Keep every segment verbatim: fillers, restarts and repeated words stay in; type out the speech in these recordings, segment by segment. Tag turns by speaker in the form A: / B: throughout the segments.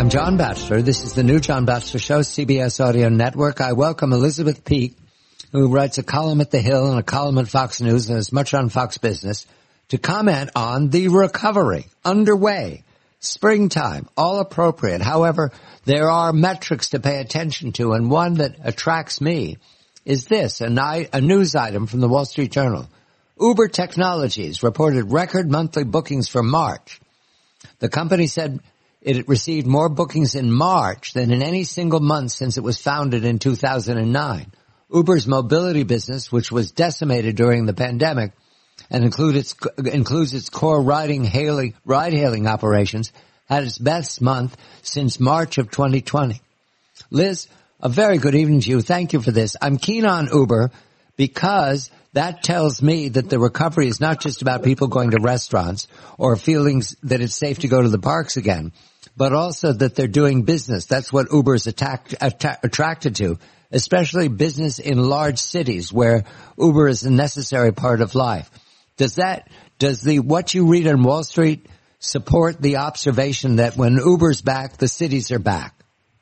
A: I'm John Batchelor. This is the new John Batchelor Show, C B S Audio Network. I welcome Elizabeth Peek, who writes a column at The Hill and a column at Fox News and is much on Fox Business, to comment on the recovery underway. Springtime, all appropriate. However, there are metrics to pay attention to, and one that attracts me is this, a, ni- a news item from the Wall Street Journal. Uber Technologies reported record monthly bookings for March. The company said it received more bookings in March than in any single month since it was founded in two thousand nine. Uber's mobility business, which was decimated during the pandemic and include its, includes its core riding hailing, ride-hailing operations, had its best month since March of twenty twenty. Liz, a very good evening to you. Thank you for this. I'm keen on Uber because that tells me that the recovery is not just about people going to restaurants or feelings that it's safe to go to the parks again, but also that they're doing business. That's what Uber is attacked, atta- attracted to, especially business in large cities where Uber is a necessary part of life. Does that, does the, what you read on Wall Street support the observation that when Uber's back, the cities are back?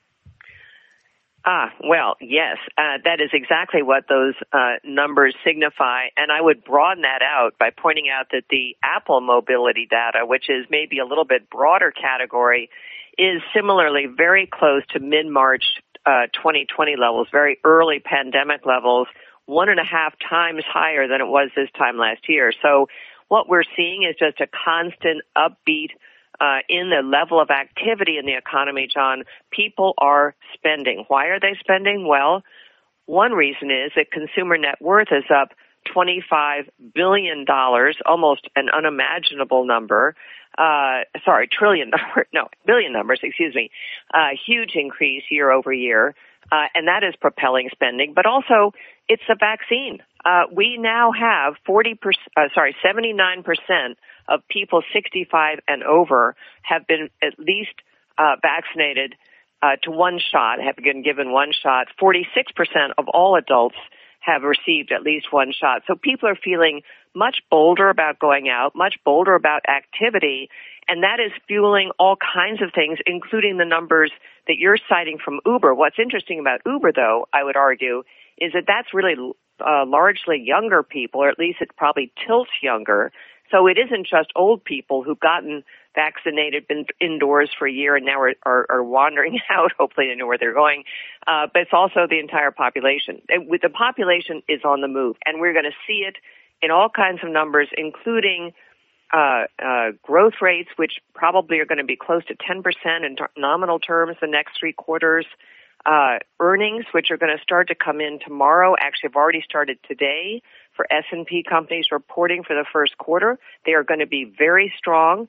B: Ah, well, yes, uh, that is exactly what those uh, numbers signify, and I would broaden that out by pointing out that the Apple mobility data, which is maybe a little bit broader category, is similarly very close to mid-March uh, twenty twenty levels, very early pandemic levels, one and a half times higher than it was this time last year. So what we're seeing is just a constant upbeat Uh, in the level of activity in the economy, John. People are spending. Why are they spending? Well, one reason is that consumer net worth is up twenty-five billion dollars, almost an unimaginable number. Uh, sorry, trillion, no, billion numbers, excuse me. Uh, huge increase year over year. Uh, and that is propelling spending, but also it's a vaccine. Uh, we now have forty percent, uh, sorry, seventy-nine percent of people sixty-five and over have been at least uh, vaccinated uh, to one shot, have been given one shot. forty-six percent of all adults have received at least one shot. So people are feeling much bolder about going out, much bolder about activity, and that is fueling all kinds of things, including the numbers that you're citing from Uber. What's interesting about Uber, though, I would argue, is that that's really uh, largely younger people, or at least it probably tilts younger. So it isn't just old people who've gotten vaccinated, been indoors for a year, and now are, are, are wandering out. Hopefully they know where they're going. Uh, but it's also the entire population. It, with the population is on the move, and we're going to see it in all kinds of numbers, including uh, uh, growth rates, which probably are going to be close to ten percent in t- nominal terms the next three quarters. Uh, earnings, which are going to start to come in tomorrow, actually have already started today for S and P companies reporting for the first quarter. They are going to be very strong.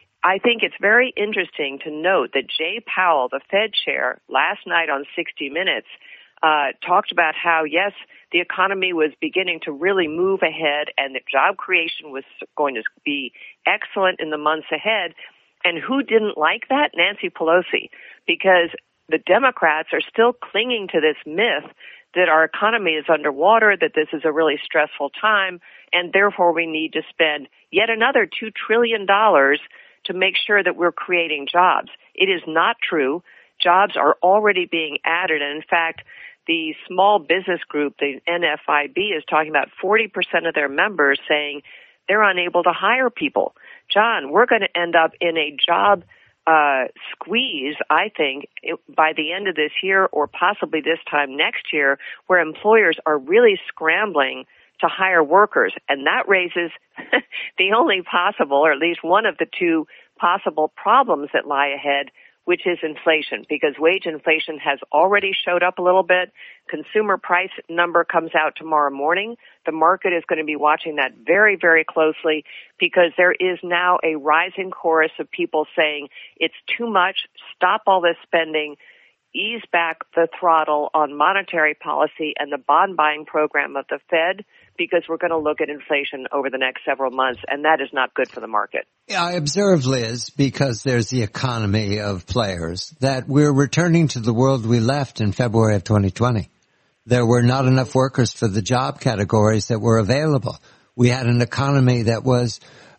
B: I think it's very interesting to note that Jay Powell, the Fed chair, last night on sixty minutes, uh, talked about how, yes, the economy was beginning to really move ahead and that job creation was going to be excellent in the months ahead. And who didn't like that? Nancy Pelosi, because the Democrats are still clinging to this myth that our economy is underwater, that this is a really stressful time, and therefore we need to spend yet another two trillion dollars to make sure that we're creating jobs. It is not true. Jobs are already being added, and in fact, the small business group, the N F I B, is talking about forty percent of their members saying they're unable to hire people. John, we're going to end up in a job Uh, squeeze, I think, it, by the end of this year or possibly this time next year, where employers are really scrambling to hire workers. And that raises the only possible, or at least one of the two possible problems that lie ahead, which is inflation, because wage inflation has already showed up a little bit. Consumer price number comes out tomorrow morning. The market is going to be watching that very, very closely because there is now a rising chorus of people saying it's too much, stop all this spending, ease back the throttle on monetary policy and the bond buying program of the Fed, because we're going to look at inflation over the next several months, and that is not good for the market.
A: I observe, Liz, because there's the economy of players, that we're returning to the world we left in February of twenty twenty. There were not enough workers for the job categories that were available. We had an economy that was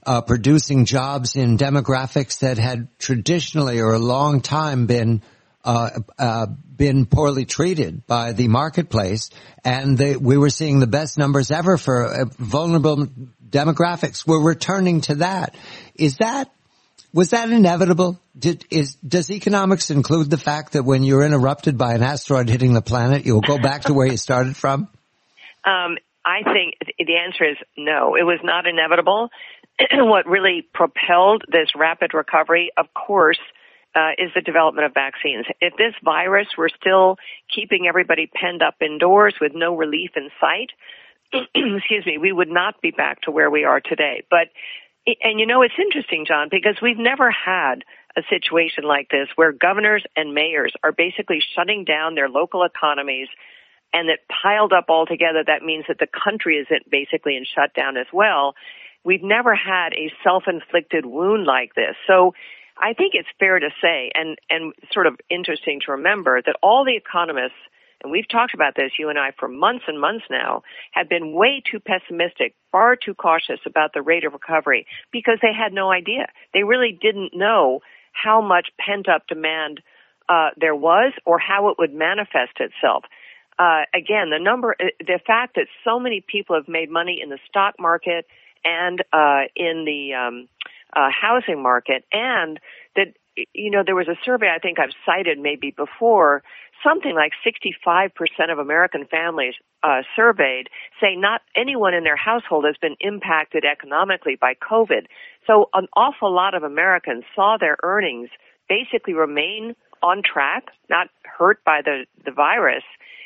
A: uh, producing jobs in demographics that had traditionally or a long time been uh, uh, been poorly treated by the marketplace, and they, we were seeing the best numbers ever for uh, vulnerable demographics. We're returning to that. Is that was that inevitable? Did, is, does economics include the fact that when you're interrupted by an asteroid hitting the planet, you'll go back to where you started from?
B: Um, I think the answer is no. It was not inevitable. What really propelled this rapid recovery, of course, uh, is the development of vaccines. If this virus were still keeping everybody penned up indoors with no relief in sight, excuse me, we would not be back to where we are today. But, and you know, it's interesting, John, because we've never had a situation like this where governors and mayors are basically shutting down their local economies, and that piled up all together, that means that the country is basically in shutdown as well. We've never had a self-inflicted wound like this. So I think it's fair to say, and, and sort of interesting to remember, that all the economists, and we've talked about this, you and I, for months and months now, have been way too pessimistic, far too cautious about the rate of recovery because they had no idea. They really didn't know how much pent-up demand uh, there was or how it would manifest itself. Uh, again, the number, the fact that so many people have made money in the stock market and uh, in the um, uh, housing market, and that, you know, there was a survey I think I've cited maybe before, something like sixty-five percent of American families uh, surveyed say not anyone in their household has been impacted economically by COVID. So an awful lot of Americans saw their earnings basically remain on track, not hurt by the, the virus,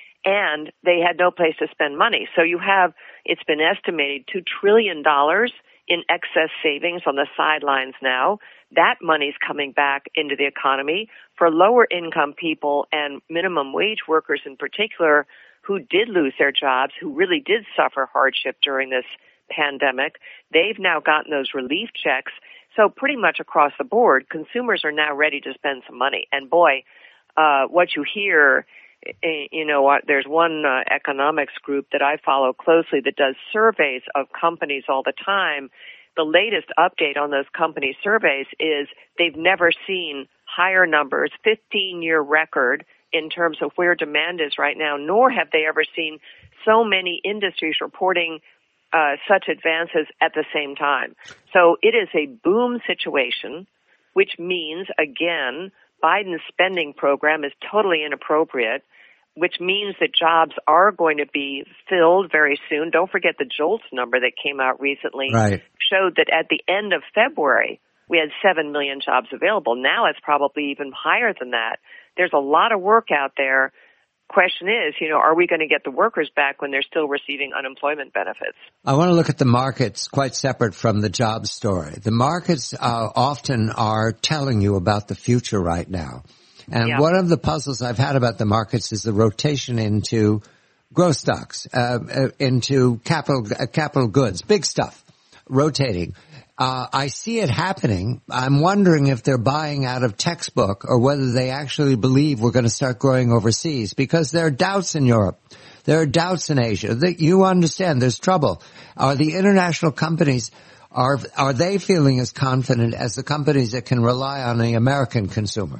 B: and they had no place to spend money. So you have, it's been estimated, two trillion dollars in excess savings on the sidelines now. That money's coming back into the economy for lower income people and minimum wage workers in particular who did lose their jobs, who really did suffer hardship during this pandemic. They've now gotten those relief checks. So pretty much across the board, consumers are now ready to spend some money. And boy, uh, what you hear, you know what, there's one uh, economics group that I follow closely that does surveys of companies all the time. The latest update on those company surveys is they've never seen higher numbers, fifteen-year record in terms of where demand is right now, nor have they ever seen so many industries reporting uh, such advances at the same time. So it is a boom situation, which means, again, Biden's spending program is totally inappropriate, which means that jobs are going to be filled very soon. Don't forget the JOLTS number that came out recently
A: right. showed
B: that at the end of February, we had seven million jobs available. Now it's probably even higher than that. There's a lot of work out there. Question is, you know, are we going to get the workers back when they're still receiving unemployment benefits?
A: I want to look at the markets quite separate from the job story. The markets uh, often are telling you about the future right now. And yeah. one of the puzzles I've had about the markets is the rotation into growth stocks, uh, uh, into capital uh, capital goods, big stuff, rotating. Uh, I see it happening. I'm wondering if they're buying out of textbook or whether they actually believe we're going to start growing overseas, because there are doubts in Europe. There are doubts in Asia. That you understand there's trouble. Are the international companies, are are they feeling as confident as the companies that can rely on the American consumer?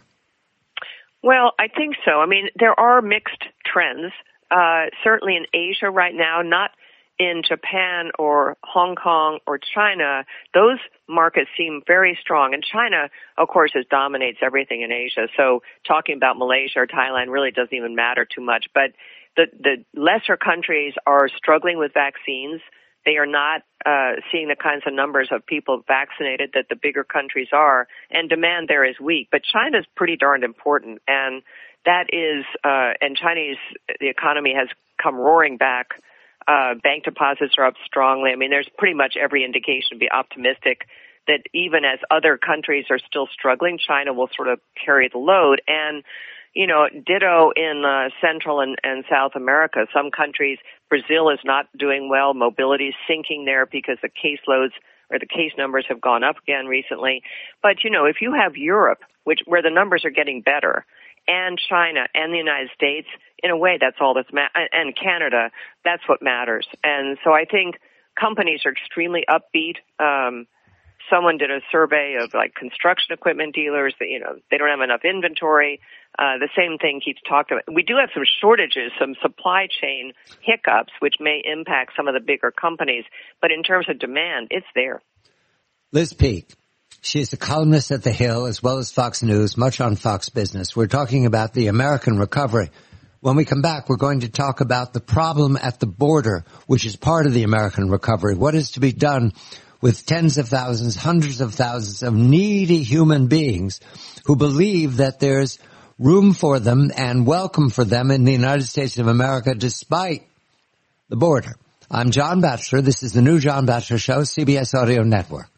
B: Well, I think so. I mean, there are mixed trends, uh, certainly in Asia right now, not in Japan or Hong Kong or China. Those markets seem very strong. And China, of course, is dominates everything in Asia. So talking about Malaysia or Thailand really doesn't even matter too much. But the, the lesser countries are struggling with vaccines. They are not uh, seeing the kinds of numbers of people vaccinated that the bigger countries are, and demand there is weak. But China's pretty darned important, and that is, uh, and Chinese, the economy has come roaring back. Uh, bank deposits are up strongly. I mean, there's pretty much every indication to be optimistic that even as other countries are still struggling, China will sort of carry the load. And you know, ditto in uh, Central and, and South America. Some countries, Brazil is not doing well. Mobility is sinking there because the caseloads or the case numbers have gone up again recently. But, you know, if you have Europe, which where the numbers are getting better, and China and the United States, in a way, that's all that's ma- and Canada, that's what matters. And so I think companies are extremely upbeat. Um, someone did a survey of like construction equipment dealers that, you know, they don't have enough inventory. Uh, the same thing keeps talked about. We do have some shortages, some supply chain hiccups, which may impact some of the bigger companies. But in terms of demand, it's there.
A: Liz Peek. She's a columnist at The Hill as well as Fox News, much on Fox Business. We're talking about the American recovery. When we come back, we're going to talk about the problem at the border, which is part of the American recovery. What is to be done with tens of thousands, hundreds of thousands of needy human beings who believe that there's room for them and welcome for them in the United States of America despite the border. I'm John Batchelor. This is the new John Batchelor Show, C B S Audio Network.